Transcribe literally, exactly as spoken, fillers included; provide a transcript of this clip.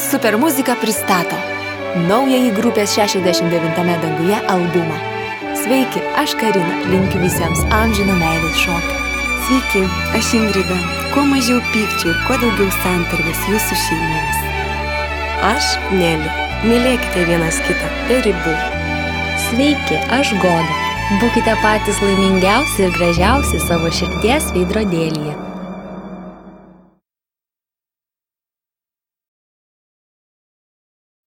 Super muzika pristato naująjį grupės šešiasdešimt devintame danguje albumą. Sveiki, aš Karina, linkiu visiems amžino meilės šokio. Sveiki, aš Ingrida. Kuo mažiau pykčių ir kuo daugiau santarvės jūsų šeimoms. Aš Nelė. Mylėkite vienas kitą be ribų. Sveiki, aš Goda. Būkite patys laimingiausi ir gražiausi savo širdies veidrodėlyje.